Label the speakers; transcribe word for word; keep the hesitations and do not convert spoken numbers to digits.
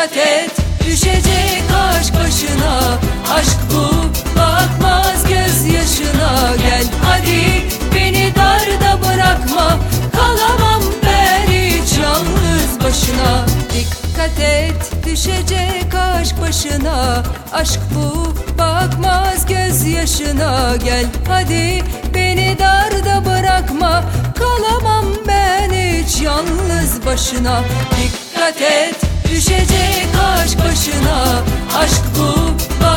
Speaker 1: Dikkat et, düşecek aşk başına. Aşk bu, bakmaz gözyaşına. Gel hadi, beni darda bırakma. Kalamam ben hiç yalnız başına. Dikkat et, düşecek aşk başına. Aşk bu, bakmaz gözyaşına. Gel hadi, beni darda bırakma. Kalamam ben hiç yalnız başına. Dikkat et, düşecek aşk başına. Aşk bu,